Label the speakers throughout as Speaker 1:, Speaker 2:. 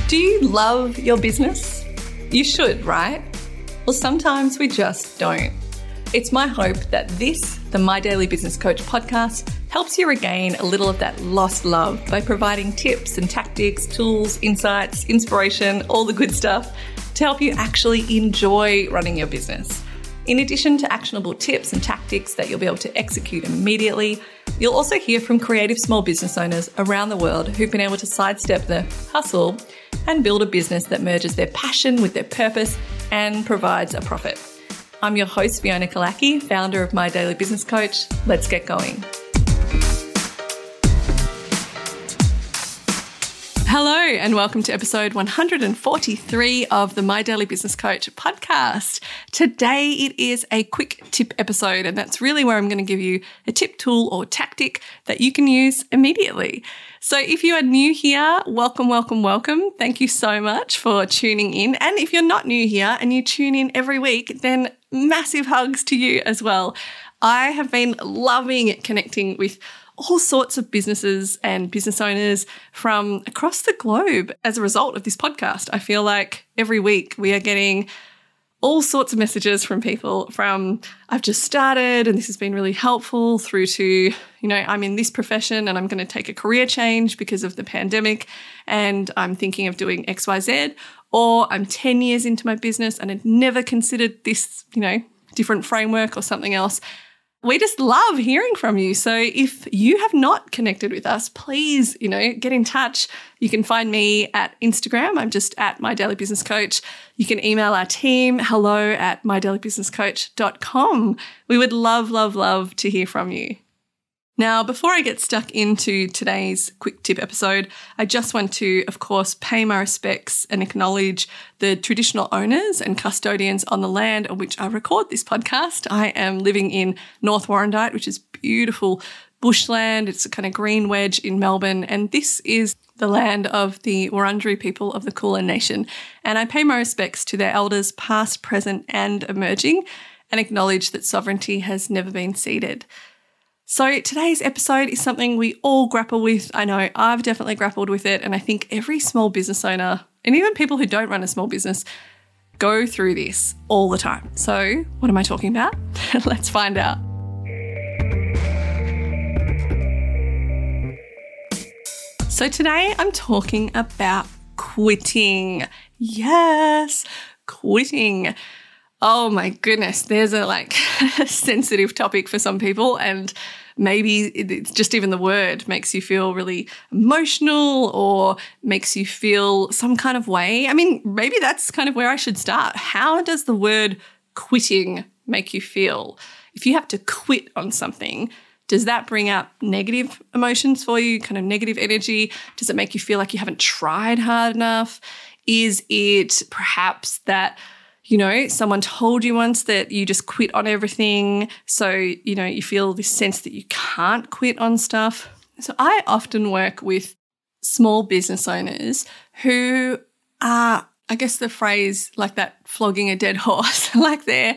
Speaker 1: Do you love your business? You should, right? Well, sometimes we just don't. It's my hope that this, the My Daily Business Coach podcast, helps you regain a little of that lost love by providing tips and tactics, tools, insights, inspiration, all the good stuff to help you actually enjoy running your business. In addition to actionable tips and tactics that you'll be able to execute immediately, you'll also hear from creative small business owners around the world who've been able to sidestep the hustle and build a business that merges their passion with their purpose and provides a profit. I'm your host, Fiona Kalaki, founder of My Daily Business Coach. Let's get going. Hello and welcome to episode 143 of the My Daily Business Coach podcast. Today it is a quick tip episode, and that's really where I'm going to give you a tip, tool or tactic that you can use immediately. So if you are new here, welcome. Thank you so much for tuning in. And if you're not new here and you tune in every week, then massive hugs to you as well. I have been loving connecting with all sorts of businesses and business owners from across the globe as a result of this podcast. I feel like every week we are getting all sorts of messages from people from I've just started and this has been really helpful through to, I'm in this profession and I'm going to take a career change because of the pandemic and I'm thinking of doing XYZ, or I'm 10 years into my business and I'd never considered this, different framework or something else. We just love hearing from you. So if you have not connected with us, please, get in touch. You can find me at Instagram. I'm just at My Daily Business Coach. You can email our team, hello@mydailybusinesscoach.com. We would love to hear from you. Now, before I get stuck into today's quick tip episode, I just want to, of course, pay my respects and acknowledge the traditional owners and custodians on the land on which I record this podcast. I am living in North Warrandyte, which is beautiful bushland. It's a kind of green wedge in Melbourne, and this is the land of the Wurundjeri people of the Kulin Nation. And I pay my respects to their elders, past, present, and emerging, and acknowledge that sovereignty has never been ceded. So today's episode is something we all grapple with. I know I've definitely grappled with it, and I think every small business owner, and even people who don't run a small business, go through this all the time. So what am I talking about? Let's find out. So today I'm talking about quitting. Yes, quitting. Oh my goodness, there's a sensitive topic for some people, and maybe it's just even the word makes you feel really emotional or makes you feel some kind of way. I mean, maybe that's kind of where I should start. How does the word quitting make you feel? If you have to quit on something, does that bring up negative emotions for you, kind of negative energy? Does it make you feel like you haven't tried hard enough? Is it perhaps that someone told you once that you just quit on everything, so, you feel this sense that you can't quit on stuff? So I often work with small business owners who are, I guess the phrase like that, flogging a dead horse, like they're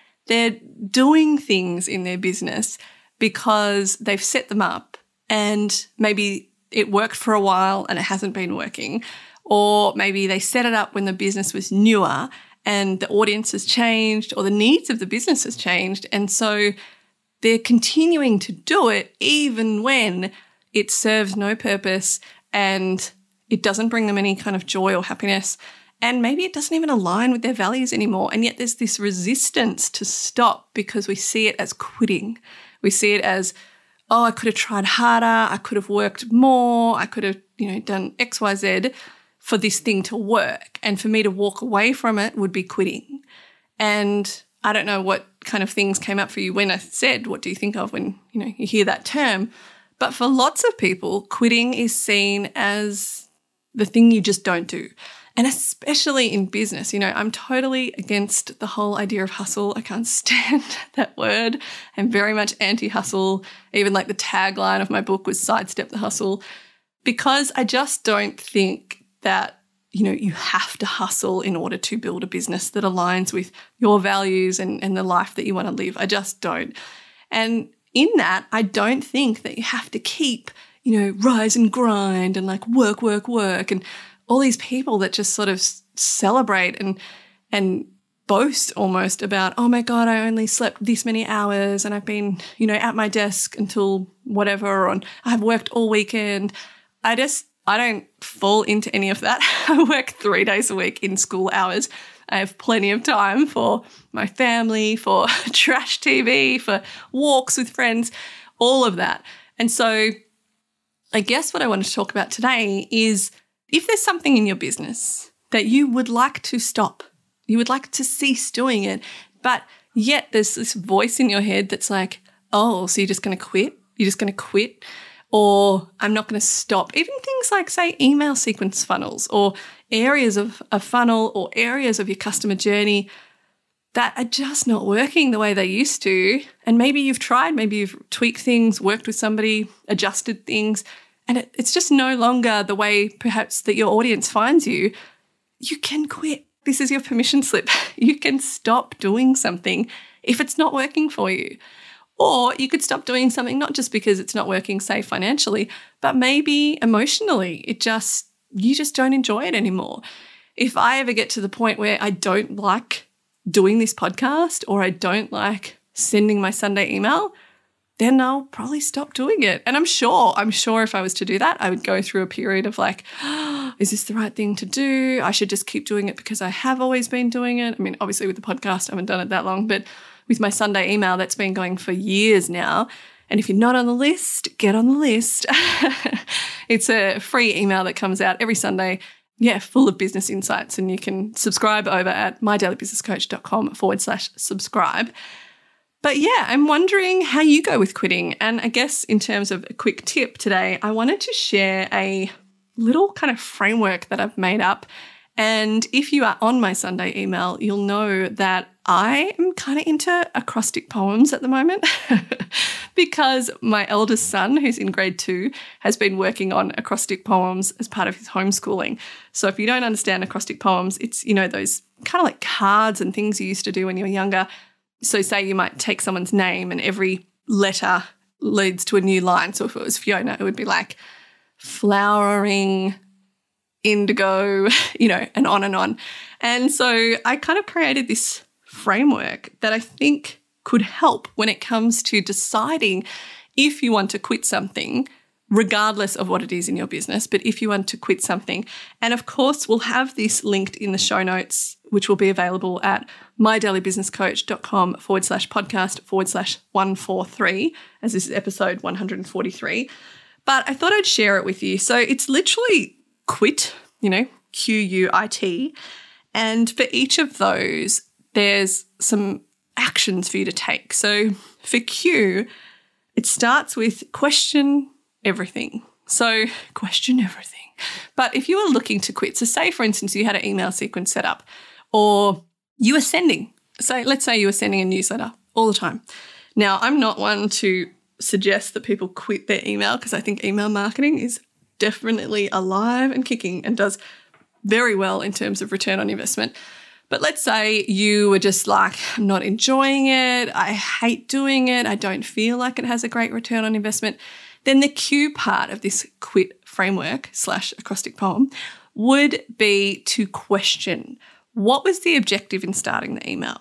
Speaker 1: doing things in their business because they've set them up and maybe it worked for a while and it hasn't been working, or maybe they set it up when the business was newer and the audience has changed or the needs of the business has changed. And so they're continuing to do it even when it serves no purpose and it doesn't bring them any kind of joy or happiness. And maybe it doesn't even align with their values anymore. And yet there's this resistance to stop because we see it as quitting. We see it as, I could have tried harder. I could have worked more. I could have, done X, Y, Z for this thing to work, and for me to walk away from it would be quitting. And I don't know what kind of things came up for you when I said, what do you think of when, you hear that term? But for lots of people, quitting is seen as the thing you just don't do. And especially in business, I'm totally against the whole idea of hustle. I can't stand that word. I'm very much anti-hustle. Even the tagline of my book was sidestep the hustle, because I just don't think that, you have to hustle in order to build a business that aligns with your values and the life that you want to live. I just don't. And in that, I don't think that you have to keep, rise and grind and work and all these people that just sort of celebrate and boast almost about, oh my God, I only slept this many hours and I've been, at my desk until whatever, and I've worked all weekend. I don't fall into any of that. I work 3 days a week in school hours. I have plenty of time for my family, for trash TV, for walks with friends, all of that. And so I guess what I want to talk about today is if there's something in your business that you would like to stop, you would like to cease doing it, but yet there's this voice in your head that's like, oh, so you're just going to quit? You're just going to quit? Or I'm not going to stop. Even things like, say, email sequence funnels or areas of a funnel or areas of your customer journey that are just not working the way they used to. And maybe you've tried, maybe you've tweaked things, worked with somebody, adjusted things, and it's just no longer the way perhaps that your audience finds you. You can quit. This is your permission slip. You can stop doing something if it's not working for you. Or you could stop doing something not just because it's not working, say, financially, but maybe emotionally. You just don't enjoy it anymore. If I ever get to the point where I don't like doing this podcast or I don't like sending my Sunday email, then I'll probably stop doing it. And I'm sure if I was to do that, I would go through a period of like, oh, is this the right thing to do? I should just keep doing it because I have always been doing it. I mean, obviously with the podcast, I haven't done it that long, but with my Sunday email, that's been going for years now. And if you're not on the list, get on the list. It's a free email that comes out every Sunday, full of business insights. And you can subscribe over at mydailybusinesscoach.com/subscribe. But I'm wondering how you go with quitting. And I guess in terms of a quick tip today, I wanted to share a little kind of framework that I've made up. And if you are on my Sunday email, you'll know that I am kind of into acrostic poems at the moment because my eldest son, who's in grade 2, has been working on acrostic poems as part of his homeschooling. So if you don't understand acrostic poems, it's, those kind of like cards and things you used to do when you were younger. So say you might take someone's name and every letter leads to a new line. So if it was Fiona, it would be like flowering, indigo, and on and on. And so I kind of created this framework that I think could help when it comes to deciding if you want to quit something, regardless of what it is in your business, but if you want to quit something. And of course, we'll have this linked in the show notes, which will be available at mydailybusinesscoach.com/podcast/143, as this is episode 143. But I thought I'd share it with you. So it's literally quit, QUIT. And for each of those, there's some actions for you to take. So for Q, it starts with question everything. So question everything. But if you were looking to quit, so say, for instance, you had an email sequence set up or you were let's say you were sending a newsletter all the time. Now, I'm not one to suggest that people quit their email because I think email marketing is definitely alive and kicking and does very well in terms of return on investment. But let's say you were just like, I'm not enjoying it. I hate doing it. I don't feel like it has a great return on investment. Then the Q part of this quit framework / acrostic poem would be to question, what was the objective in starting the email?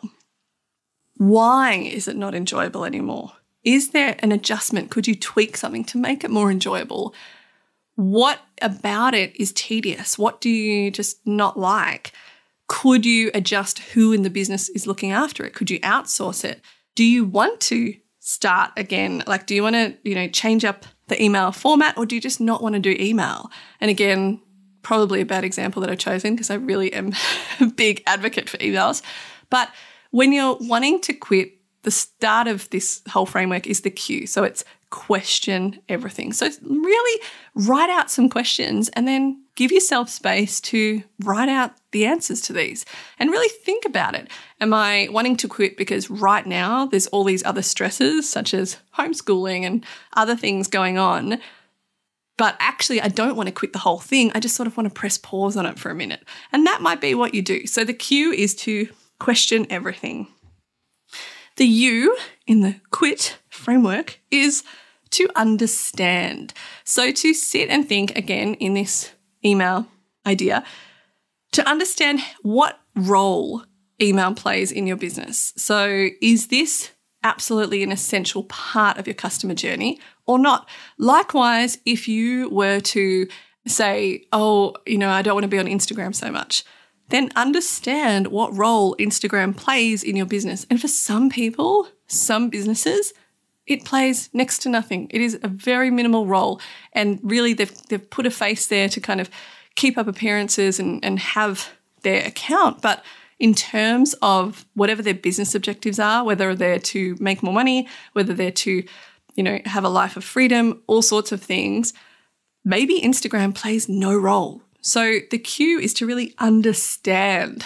Speaker 1: Why is it not enjoyable anymore? Is there an adjustment? Could you tweak something to make it more enjoyable? What about it is tedious? What do you just not like? Could you adjust who in the business is looking after it? Could you outsource it? Do you want to start again? Like, do you want to, change up the email format, or do you just not want to do email? And again, probably a bad example that I've chosen because I really am a big advocate for emails. But when you're wanting to quit, the start of this whole framework is the Q. So it's question everything. So really write out some questions and then give yourself space to write out the answers to these and really think about it. Am I wanting to quit because right now there's all these other stresses such as homeschooling and other things going on, but actually I don't want to quit the whole thing. I just sort of want to press pause on it for a minute. And that might be what you do. So the Q is to question everything. The U in the quit framework is to understand. So to sit and think again in this email idea to understand what role email plays in your business. So is this absolutely an essential part of your customer journey or not? Likewise, if you were to say, oh, I don't want to be on Instagram so much, then understand what role Instagram plays in your business. And for some people, some businesses, it plays next to nothing. It is a very minimal role. And really, they've put a face there to kind of keep up appearances and have their account. But in terms of whatever their business objectives are, whether they're to make more money, whether they're to, have a life of freedom, all sorts of things, maybe Instagram plays no role. So the cue is to really understand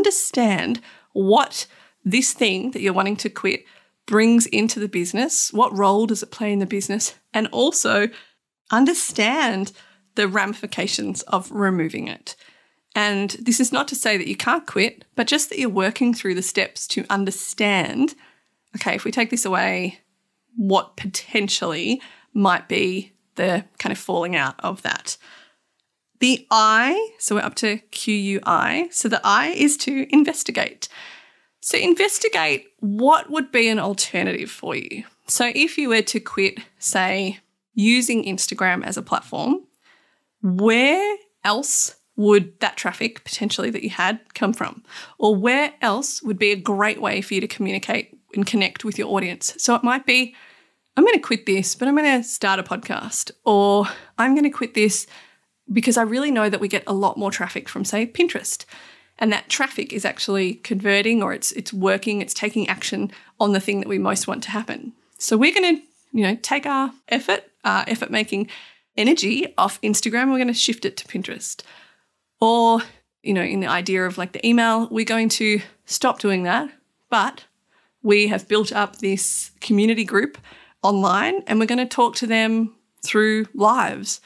Speaker 1: what this thing that you're wanting to quit brings into the business, what role does it play in the business, and also understand the ramifications of removing it. And this is not to say that you can't quit, but just that you're working through the steps to understand, okay, if we take this away, what potentially might be the kind of falling out of that. The I, so we're up to QUI. So the I is to investigate. So investigate what would be an alternative for you. So if you were to quit, say, using Instagram as a platform, where else would that traffic potentially that you had come from? Or where else would be a great way for you to communicate and connect with your audience? So it might be, I'm going to quit this, but I'm going to start a podcast. Or I'm going to quit this because I really know that we get a lot more traffic from, say, Pinterest. And that traffic is actually converting, or it's working, it's taking action on the thing that we most want to happen. So we're going to, take our effort-making energy off Instagram, we're going to shift it to Pinterest. Or, in the idea of like the email, we're going to stop doing that, but we have built up this community group online and we're going to talk to them through lives.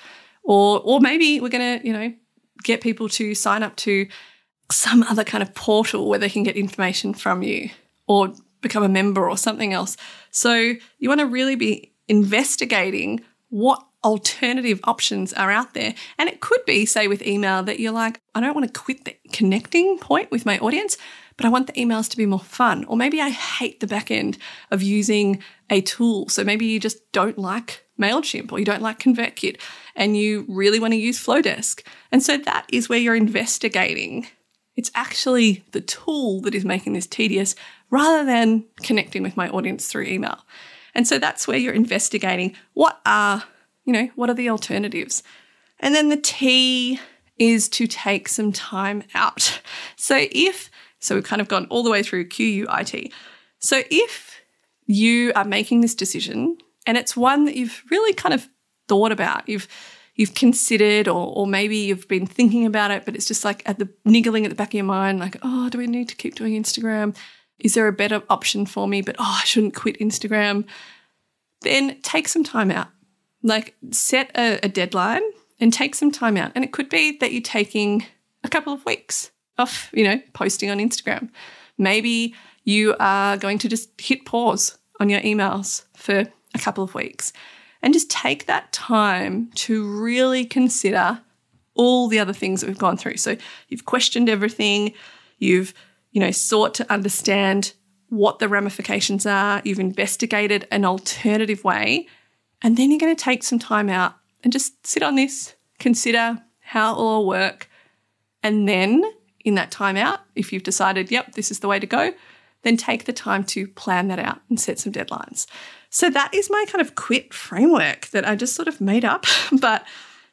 Speaker 1: Or maybe we're going to, get people to sign up to some other kind of portal where they can get information from you or become a member or something else. So you want to really be investigating what alternative options are out there. And it could be, say, with email that you're like, I don't want to quit the connecting point with my audience, but I want the emails to be more fun. Or maybe I hate the back end of using a tool. So maybe you just don't like MailChimp or you don't like ConvertKit and you really want to use Flowdesk. And so that is where you're investigating. It's actually the tool that is making this tedious rather than connecting with my audience through email. And so that's where you're investigating what are the alternatives. And then the T is to take some time out. So we've kind of gone all the way through QUIT. So if you are making this decision and it's one that you've really kind of thought about, you've considered or maybe you've been thinking about it, but it's just like niggling at the back of your mind, like, oh, do I need to keep doing Instagram? Is there a better option for me? But, I shouldn't quit Instagram. Then take some time out. Like set a deadline and take some time out. And it could be that you're taking a couple of weeks off, posting on Instagram. Maybe you are going to just hit pause on your emails for a couple of weeks and just take that time to really consider all the other things that we've gone through. So you've questioned everything. You've, sought to understand what the ramifications are. You've investigated an alternative way. And then you're going to take some time out and just sit on this, consider how it will all work. And then in that time out, if you've decided, yep, this is the way to go, then take the time to plan that out and set some deadlines. So that is my kind of quit framework that I just sort of made up. But,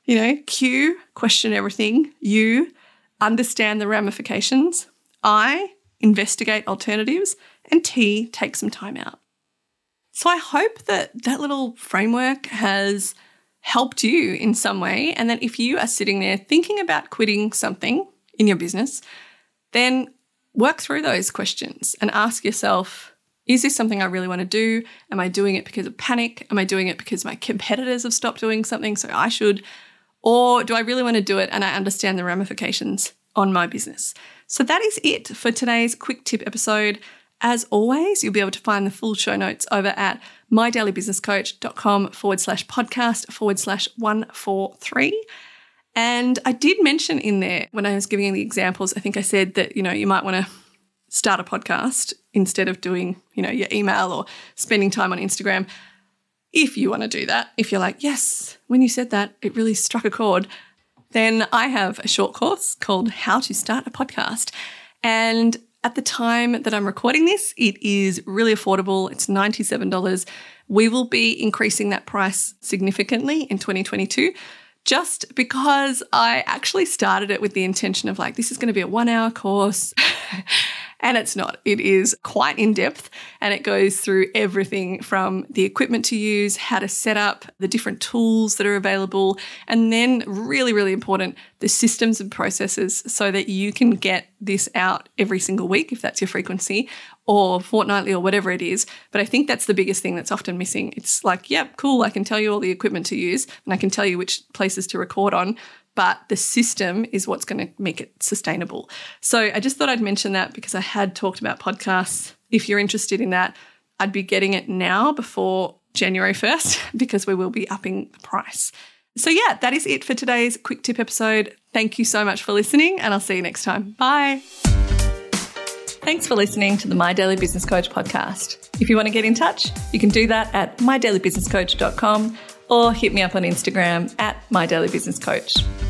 Speaker 1: Q, question everything. U, understand the ramifications. I, investigate alternatives. And T, take some time out. So I hope that little framework has helped you in some way, and that if you are sitting there thinking about quitting something in your business, then work through those questions and ask yourself, is this something I really want to do? Am I doing it because of panic? Am I doing it because my competitors have stopped doing something, so I should? Or do I really want to do it and I understand the ramifications on my business? So that is it for today's quick tip episode. As always, you'll be able to find the full show notes over at mydailybusinesscoach.com/podcast/143. And I did mention in there when I was giving you the examples, I think I said that, you might want to start a podcast instead of doing, your email or spending time on Instagram. If you want to do that, if you're like, yes, when you said that, it really struck a chord, then I have a short course called How to Start a Podcast. And at the time that I'm recording this, it is really affordable. It's $97. We will be increasing that price significantly in 2022. Just because I actually started it with the intention of this is going to be a 1-hour course. And it's not. It is quite in-depth, and it goes through everything from the equipment to use, how to set up, the different tools that are available, and then really, really important, the systems and processes so that you can get this out every single week if that's your frequency, or fortnightly or whatever it is. But I think that's the biggest thing that's often missing. It's cool, I can tell you all the equipment to use and I can tell you which places to record on, but the system is what's going to make it sustainable. So I just thought I'd mention that because I had talked about podcasts. If you're interested in that, I'd be getting it now before January 1st because we will be upping the price. So yeah, that is it for today's quick tip episode. Thank you so much for listening, and I'll see you next time. Bye. Thanks for listening to the My Daily Business Coach podcast. If you want to get in touch, you can do that at mydailybusinesscoach.com or hit me up on Instagram at mydailybusinesscoach.